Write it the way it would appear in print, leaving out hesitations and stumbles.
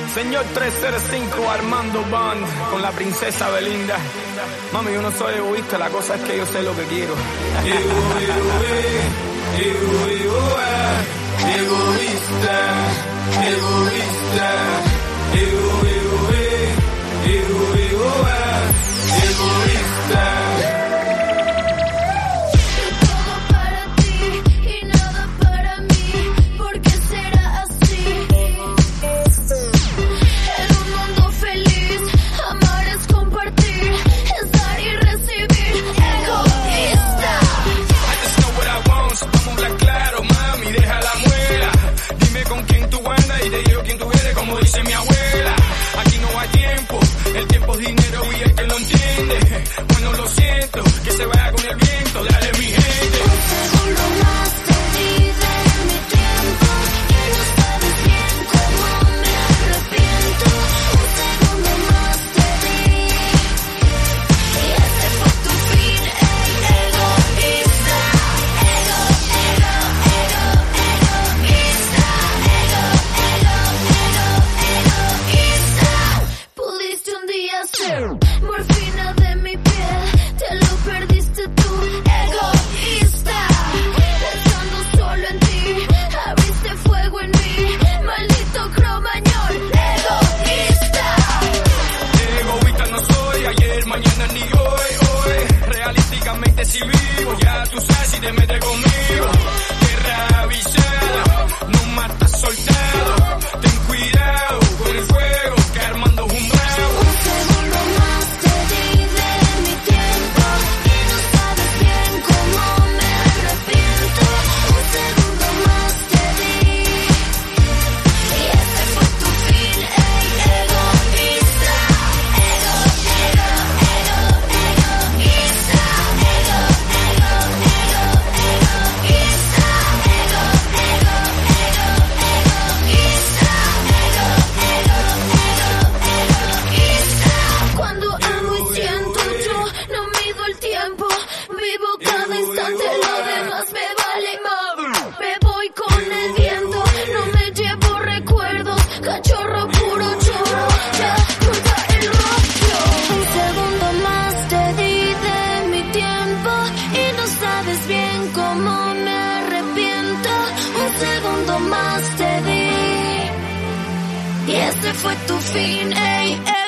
Señor 305 Armando Band con la princesa Belinda. Mami, yo no soy egoísta, la cosa es que yo sé lo que quiero. Egoísta, egoísta, egoísta. Como dice mi abuela, aquí no hay tiempo, el tiempo es dinero y el que lo entiende, bueno lo siento, que se vaya con el viento, dale mi gente. Un segundo más te di de mi tiempo y no sabes bien cómo me arrepiento. Un segundo más te di y ese fue tu fin, egoísta, egoísta. Pudiste un día ser morfina de mi piel, te lo perdiste tú, egoísta. Pensando solo en ti, abriste fuego en mí, maldito cromañón, egoísta. Egoísta no soy, ayer, mañana ni hoy. Realísticamente si vivo, ya tú sabes si te metes conmigo. Guerra avisada, no matas soldado. Ten cuidado con el fuego, que Armando es un bravo. Un segundo más te di de mi tiempo y no sabes bien cómo me arrepiento. Un segundo más te di y ese fue tu fin, egoísta, egoísta. Cuando amo y siento, yo no mido el tiempo, vivo cada instante, lo demás me vale más. Me voy con el viento, no me llevo recuerdos, cachorro puro chorro, ya corta el rollo. Un segundo más te di de mi tiempo y no sabes bien cómo me arrepiento. Un segundo más te di y ese fue tu fin, ey, ey.